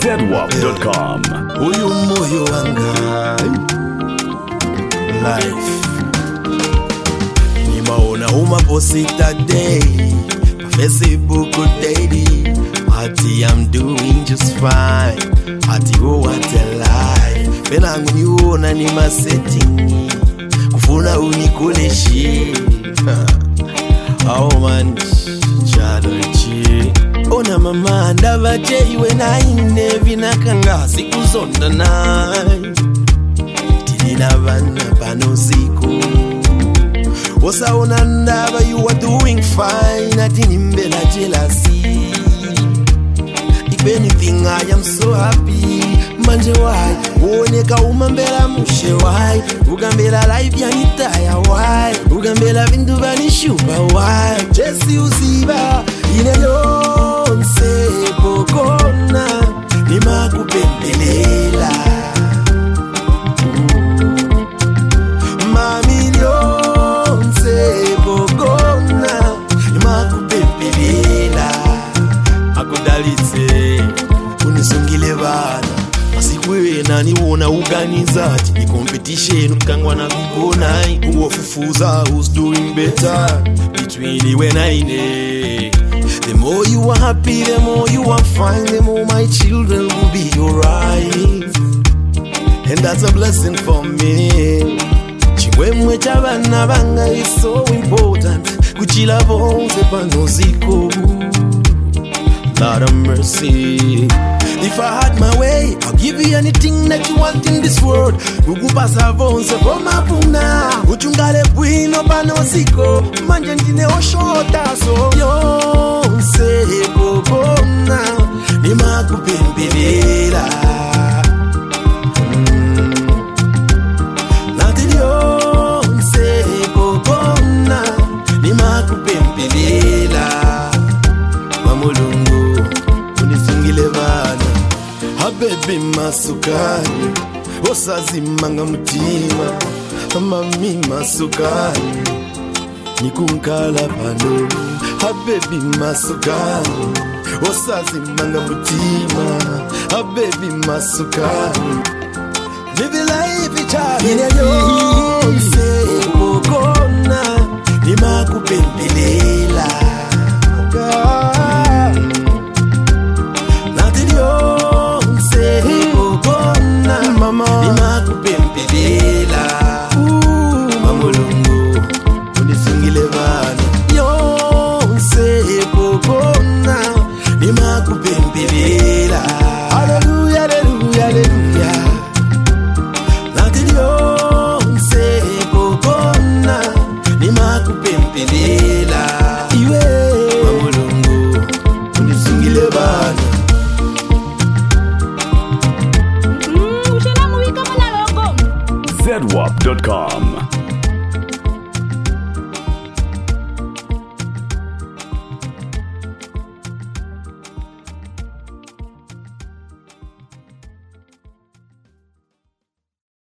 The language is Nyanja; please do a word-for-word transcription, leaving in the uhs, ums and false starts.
zedwap dot com. Uyu moyo wanga life nimaona umaposita daily Facebook daily Ati I'm doing just fine Ati oh what a life Pena nguniona ni masetting Kufuna unikuleshi Oh man Chadochi Ona mama ndava iwe na ine vinakanga siku zonda nai Tilina vana panoziko Osa ona ndava you are doing fine Ati nimbela jealousy If anything I am so happy Manje why Uoneka umambela mushe why Ugambela life yanitaya why Ugambela vindu vanishuba why Jesi usiba Ine yonse pokona Nima kupembelela Mami yonse pokona Nima kupembelela Akudalitse Unisungile bana Asikwe nani wona uganizati I competition ukangwa na kukona Uofufuza who's doing better Between you and I The more you are happy, the more you are fine The more my children will be alright And that's a blessing for me Chimwemwe chabana banga is so important Kuchila vonse panoziko Lord of mercy If I had my way I'll give you anything that you want in this world Ukupasa vonse koma puna Uchungale bwino panoziko Manje ndine oshota so Yonse kokona Nima kupembelela mm. Nati yonse kokona Nima kupembelela Mamulungu Unisungile bana Habibi masukani Osazimanga mutima Mami masukani Nikunkala pano Habibi masukani Osazimanga mutima Habibi masukani Live life ichari Ine yonse Ukona Nima kupembelela Mama Nima kupembelela Mamulungu Unisungile bana Yonse kokona Nima kupembelela Hallelujah, hallelujah, hallelujah Nati yonse kokona Nima kupembelela Iwe Mamulungu Unisungile bana zedwap dot com.